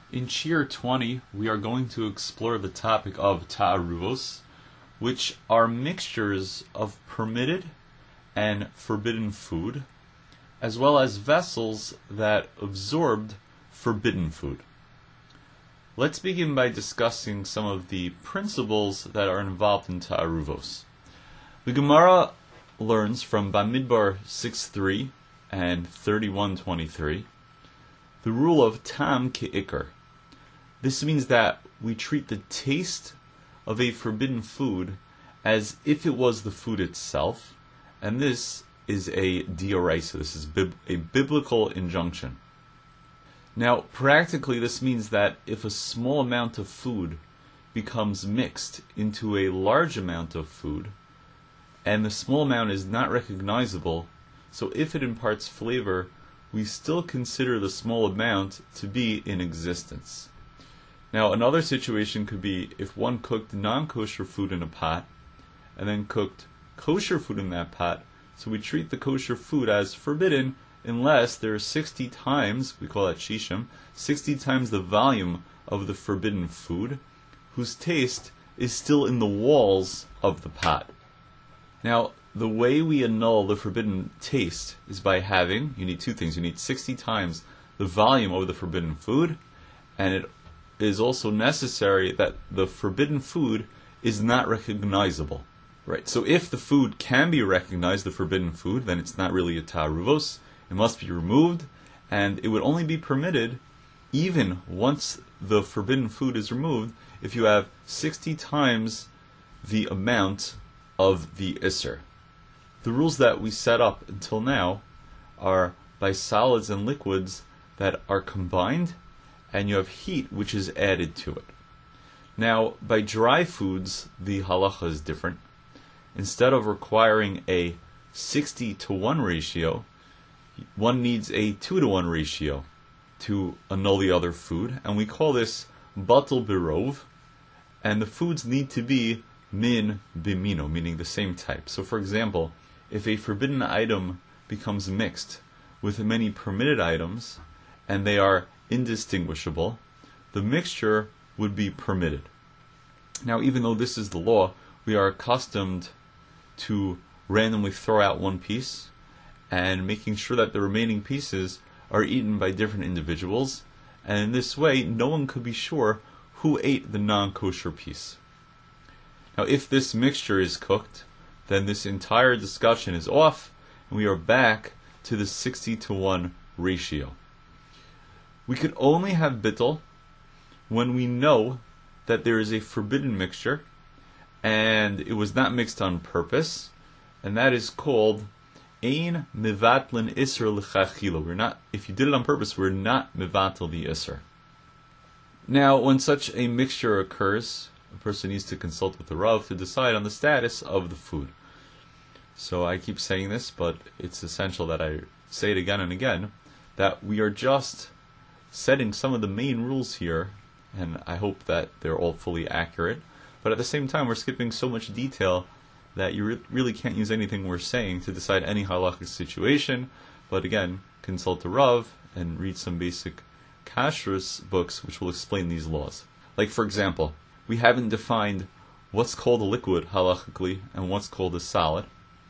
In Shiur 20, we are going to explore the topic of ta'aruvos, which are mixtures of permitted and forbidden food, as well as vessels that absorbed forbidden food. Let's begin by discussing some of the principles that are involved in ta'aruvos. The Gemara learns from Bamidbar 6.3 and 31.23 the rule of tam ke'ikar. This means that we treat the taste of a forbidden food as if it was the food itself, and this is a dioraisa. This is a biblical injunction. Now, practically, this means that if a small amount of food becomes mixed into a large amount of food, and the small amount is not recognizable, so if it imparts flavor, we still consider the small amount to be in existence. Now, another situation could be if one cooked non-kosher food in a pot, and then cooked kosher food in that pot, so we treat the kosher food as forbidden unless there are 60 times, we call that shishim, 60 times the volume of the forbidden food, whose taste is still in the walls of the pot. Now, the way we annul the forbidden taste is by having, you need two things. You need 60 times the volume of the forbidden food, and it is also necessary that the forbidden food is not recognizable. Right. So if the food can be recognized, the forbidden food, then it's not really a ta'aruvos. It must be removed, and it would only be permitted even once the forbidden food is removed if you have 60 times the amount of the isser. The rules that we set up until now are by solids and liquids that are combined, and you have heat which is added to it. Now, by dry foods, the halacha is different. Instead of requiring a 60-to-1 ratio, one needs a 2-to-1 ratio to annul the other food, and we call this batel birov, and the foods need to be min bimino, meaning the same type. So, for example, if a forbidden item becomes mixed with many permitted items, and they are indistinguishable, the mixture would be permitted. Now, even though this is the law, we are accustomed to randomly throw out one piece and making sure that the remaining pieces are eaten by different individuals, and in this way, no one could be sure who ate the non-kosher piece. Now, if this mixture is cooked, then this entire discussion is off, and we are back to the 60-to-1 ratio. We could only have bittul when we know that there is a forbidden mixture and it was not mixed on purpose, and that is called ein mivatlin isser l'chachila. We're not, if you did it on purpose, we're not mivatel the isser. Now, when such a mixture occurs, a person needs to consult with the Rav to decide on the status of the food. So I keep saying this, but it's essential that I say it again and again, that we are just setting some of the main rules here, and I hope that they're all fully accurate, but at the same time we're skipping so much detail that you really can't use anything we're saying to decide any halakhic situation. But again, consult the Rav and read some basic kashrus books which will explain these laws. Like, for example, we haven't defined what's called a liquid halakhically and what's called a solid.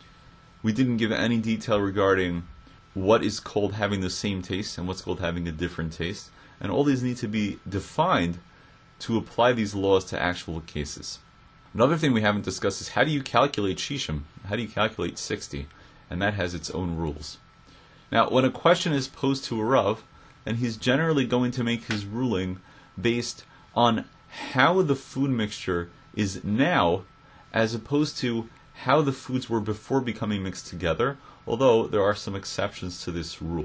We didn't give any detail regarding what is called having the same taste and what's called having a different taste. And all these need to be defined to apply these laws to actual cases. Another thing we haven't discussed is how do you calculate shishim? How do you calculate 60? And that has its own rules. Now, when a question is posed to a Rav, then he's generally going to make his ruling based on how the food mixture is now, as opposed to how the foods were before becoming mixed together, although there are some exceptions to this rule.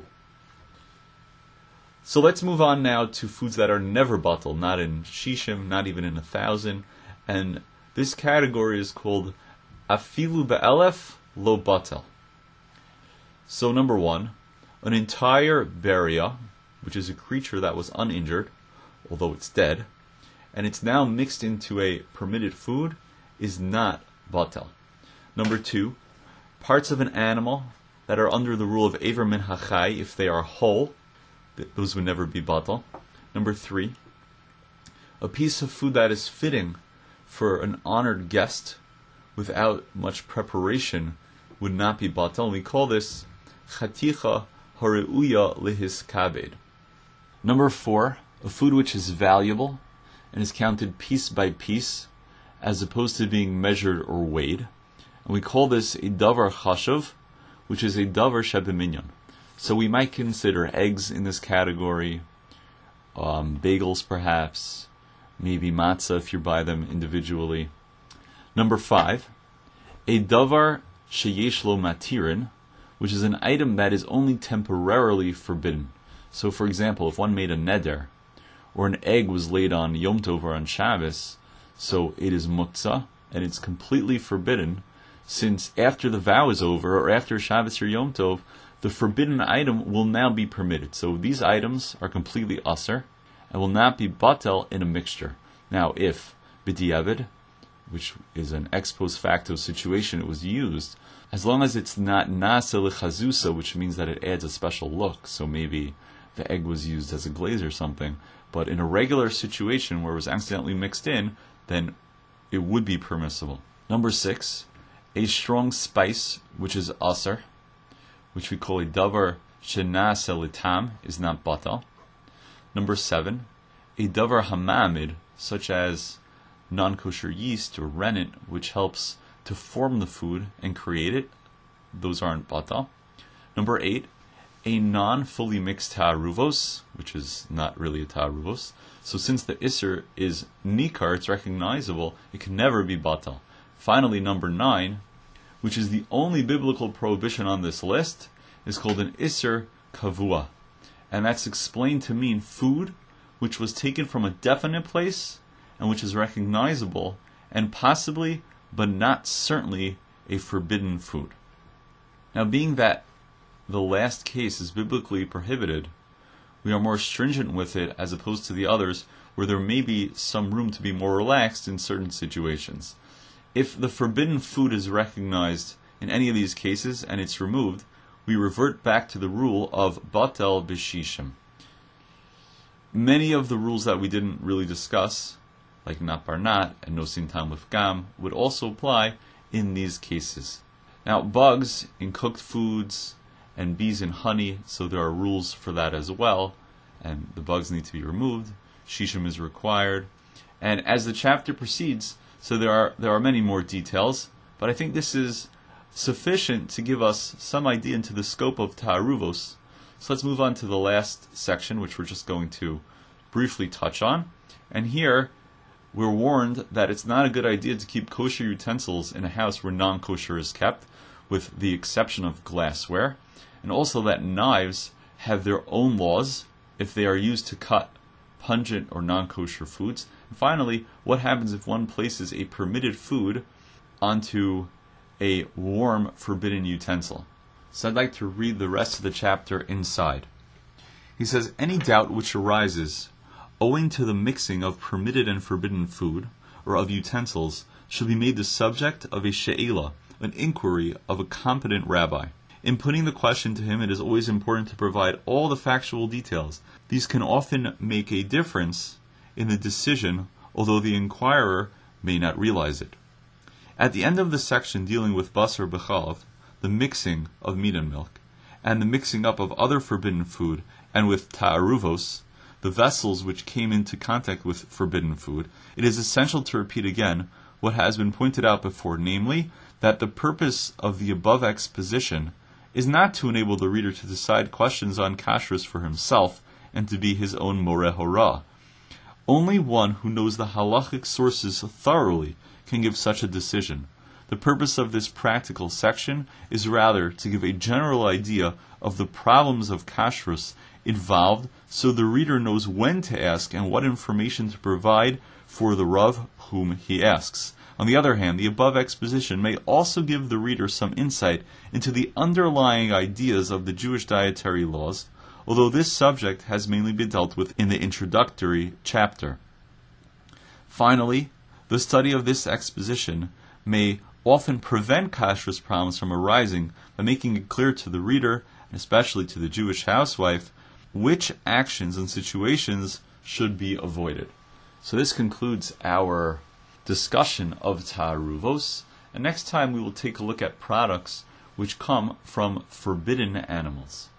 So let's move on now to foods that are never batel, not in shishim, not even in 1,000, and this category is called afilu be'elef lo batel. So number one, an entire beria, which is a creature that was uninjured, although it's dead, and it's now mixed into a permitted food, is not batel. Number two, parts of an animal that are under the rule of Ever Min HaChai, if they are whole, those would never be batel. Number 3, a piece of food that is fitting for an honored guest without much preparation would not be batal. We call this chaticha hareuya lehiskabed. Number 4, a food which is valuable and is counted piece by piece as opposed to being measured or weighed. And we call this a davar chashuv, which is a davar shebeminyan. So we might consider eggs in this category, bagels perhaps, maybe matzah if you buy them individually. Number 5, a davar sheyesh lo matirin, which is an item that is only temporarily forbidden. So for example, if one made a neder, or an egg was laid on Yom Tov or on Shabbos, so it is muktzah, and it's completely forbidden, since after the vow is over, or after Shabbos or Yom Tov, the forbidden item will now be permitted. So these items are completely aser, and will not be batel in a mixture. Now if b'diavad, which is an ex post facto situation, it was used, as long as it's not nasa l'chazusa, which means that it adds a special look, so maybe the egg was used as a glaze or something, but in a regular situation where it was accidentally mixed in, then it would be permissible. Number 6, a strong spice, which is aser, which we call a davar shenasa litam, is not batal. Number 7, a davar hamamid, such as non-kosher yeast or rennet, which helps to form the food and create it, those aren't batal. Number 8, a non-fully mixed ta'aruvos, which is not really a ta'aruvos. So since the isser is nikar, it's recognizable, it can never be batal. Finally, number 9, which is the only biblical prohibition on this list, is called an isser kavua. And that's explained to mean food which was taken from a definite place and which is recognizable and possibly, but not certainly, a forbidden food. Now, being that the last case is biblically prohibited, we are more stringent with it as opposed to the others, where there may be some room to be more relaxed in certain situations. If the forbidden food is recognized in any of these cases and it's removed, we revert back to the rule of batel b'shishim. Many of the rules that we didn't really discuss, like nat bar nat and nosin tam lifgam, would also apply in these cases. Now, bugs in cooked foods and bees in honey, so there are rules for that as well, and the bugs need to be removed. Shishim is required, and as the chapter proceeds, so there are many more details, but I think this is sufficient to give us some idea into the scope of ta'aruvos. So let's move on to the last section, which we're just going to briefly touch on. And here, we're warned that it's not a good idea to keep kosher utensils in a house where non-kosher is kept, with the exception of glassware, and also that knives have their own laws if they are used to cut pungent or non-kosher foods. And finally, what happens if one places a permitted food onto a warm, forbidden utensil? So I'd like to read the rest of the chapter inside. He says, any doubt which arises owing to the mixing of permitted and forbidden food, or of utensils, should be made the subject of a she'ela, an inquiry of a competent rabbi. In putting the question to him, it is always important to provide all the factual details. These can often make a difference in the decision, although the inquirer may not realize it. At the end of the section dealing with basar b'chalav, the mixing of meat and milk, and the mixing up of other forbidden food, and with ta'aruvos, the vessels which came into contact with forbidden food, it is essential to repeat again what has been pointed out before, namely, that the purpose of the above exposition is not to enable the reader to decide questions on kashrus for himself and to be his own moreh hora. Only one who knows the halachic sources thoroughly can give such a decision. The purpose of this practical section is rather to give a general idea of the problems of kashrus involved, so the reader knows when to ask and what information to provide for the Rav whom he asks. On the other hand, the above exposition may also give the reader some insight into the underlying ideas of the Jewish dietary laws, although this subject has mainly been dealt with in the introductory chapter. Finally, the study of this exposition may often prevent kashrus problems from arising by making it clear to the reader, and especially to the Jewish housewife, which actions and situations should be avoided. So this concludes our discussion of ta'aruvos, and next time we will take a look at products which come from forbidden animals.